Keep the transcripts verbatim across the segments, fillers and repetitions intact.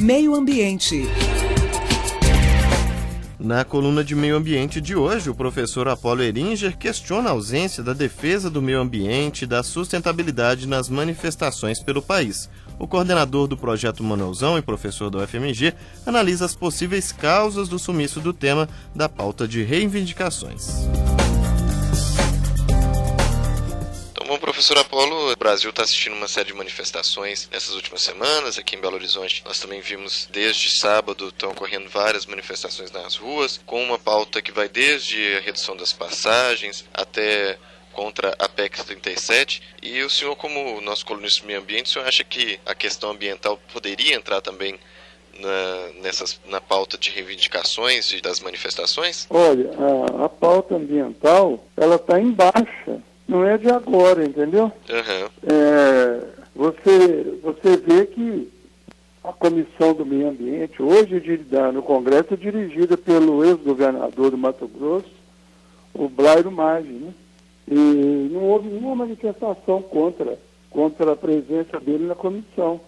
Meio Ambiente. Na coluna de Meio Ambiente de hoje, o professor Apolo Eringer questiona a ausência da defesa do meio ambiente e da sustentabilidade nas manifestações pelo país. O coordenador do projeto Manuelzão e professor da U F M G analisa as possíveis causas do sumiço do tema da pauta de reivindicações. Bom, professor Apolo, o Brasil está assistindo uma série de manifestações nessas últimas semanas. Aqui em Belo Horizonte nós também vimos desde sábado estão ocorrendo várias manifestações nas ruas, com uma pauta que vai desde a redução das passagens até contra a P E C trinta e sete. E o senhor, como nosso colunista do meio ambiente, o senhor acha que a questão ambiental poderia entrar também na, nessas, na pauta de reivindicações de, das manifestações? Olha, a, a pauta ambiental ela está em baixa. Não é de agora, entendeu? Uhum. É, você, você vê que a Comissão do Meio Ambiente, hoje no Congresso, é dirigida pelo ex-governador do Mato Grosso, o Blairo Maggi, né? E não houve nenhuma manifestação contra, contra a presença dele na comissão.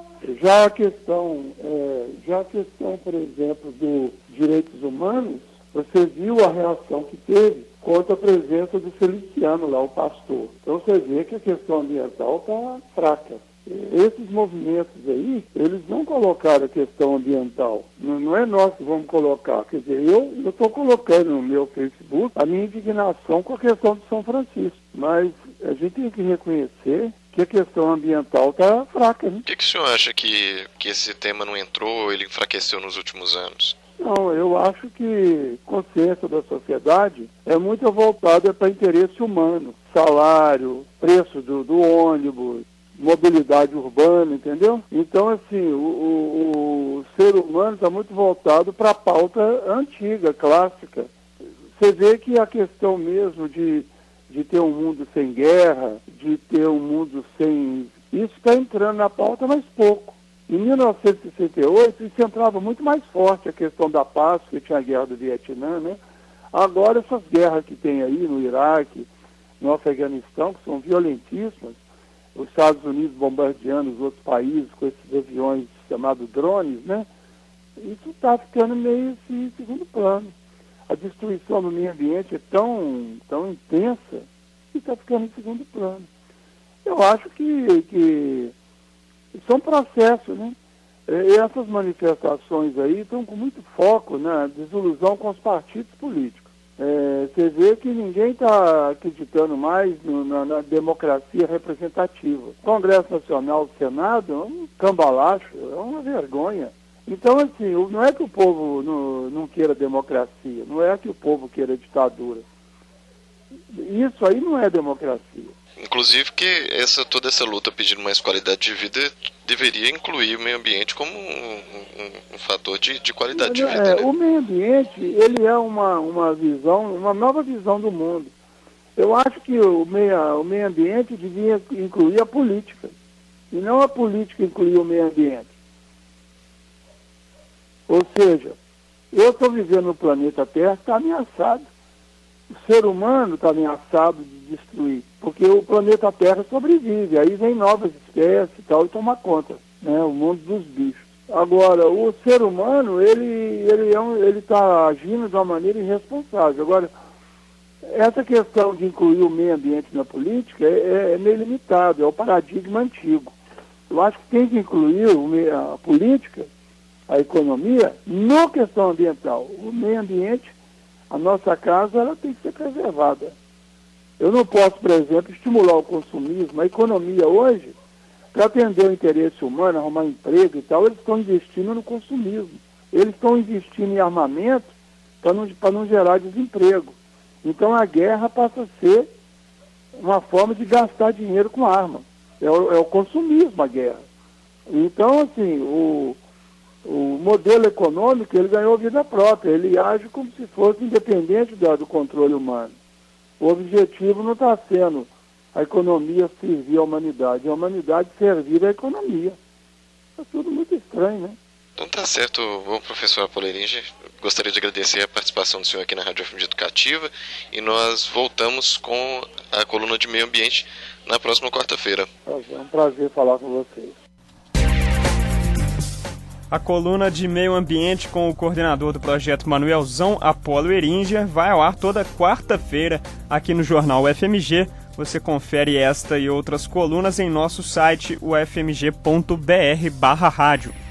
Já a questão, é, já a questão, por exemplo, dos direitos humanos, você viu a reação que teve contra a presença do Feliciano lá, o pastor. Então você vê que a questão ambiental está fraca. Esses movimentos aí, eles não colocaram a questão ambiental. Não, não é nós que vamos colocar. Quer dizer, eu estou colocando no meu Facebook a minha indignação com a questão de São Francisco. Mas a gente tem que reconhecer que a questão ambiental está fraca, né? Por que, que o senhor acha que, que esse tema não entrou, ele enfraqueceu nos últimos anos? Não, eu acho que a consciência da sociedade é muito voltada para interesse humano. Salário, preço do, do ônibus, mobilidade urbana, entendeu? Então, assim, o, o, o ser humano está muito voltado para a pauta antiga, clássica. Você vê que a questão mesmo de, de ter um mundo sem guerra, de ter um mundo sem... Isso está entrando na pauta, mas pouco. Em mil novecentos e sessenta e oito, isso entrava muito mais forte a questão da paz, porque tinha a guerra do Vietnã, né? Agora, essas guerras que tem aí no Iraque, no Afeganistão, que são violentíssimas, os Estados Unidos bombardeando os outros países com esses aviões chamados drones, né? Isso está ficando meio em segundo plano. A destruição do meio ambiente é tão, tão intensa que está ficando em segundo plano. Eu acho que... que isso é um processo, né? E essas manifestações aí estão com muito foco na desilusão com os partidos políticos. É, você vê que ninguém está acreditando mais no, na, na democracia representativa. O Congresso Nacional, o Senado, é um cambalacho, é uma vergonha. Então, assim, não é que o povo não, não queira democracia, não é que o povo queira ditadura. Isso aí não é democracia. Inclusive que essa, toda essa luta pedindo mais qualidade de vida deveria incluir o meio ambiente como um, um, um fator de, de qualidade de vida. É, né? O meio ambiente, ele é uma, uma visão, uma nova visão do mundo. Eu acho que o meio, o meio ambiente devia incluir a política, e não a política incluir o meio ambiente. Ou seja, eu estou vivendo no planeta Terra que está ameaçado. O ser humano está ameaçado de destruir, porque o planeta Terra sobrevive, aí vem novas espécies e tal, e toma conta, né, o mundo dos bichos. Agora, o ser humano, ele ele é um, ele está agindo de uma maneira irresponsável. Agora, essa questão de incluir o meio ambiente na política é, é meio limitado, é o paradigma antigo. Eu acho que tem que incluir o meio, a política, a economia, na questão ambiental. O meio ambiente, a nossa casa, ela tem que ser preservada. Eu não posso, por exemplo, estimular o consumismo. A economia hoje, para atender o interesse humano, arrumar emprego e tal, eles estão investindo no consumismo. Eles estão investindo em armamento para não, para não gerar desemprego. Então a guerra passa a ser uma forma de gastar dinheiro com arma. É o, é o consumismo a guerra. Então, assim, o... O modelo econômico, ele ganhou vida própria, ele age como se fosse independente do, do controle humano. O objetivo não está sendo a economia servir à humanidade, a humanidade servir à economia. É tudo muito estranho, né? Então tá certo, bom professor Apolo Eringer, gostaria de agradecer a participação do senhor aqui na Rádio F M G Educativa e nós voltamos com a coluna de meio ambiente na próxima quarta-feira. É um prazer falar com vocês. A coluna de meio ambiente com o coordenador do projeto Manuelzão Apolo Eringer vai ao ar toda quarta-feira aqui no Jornal U F M G. Você confere esta e outras colunas em nosso site u f m g ponto b r barra rádio.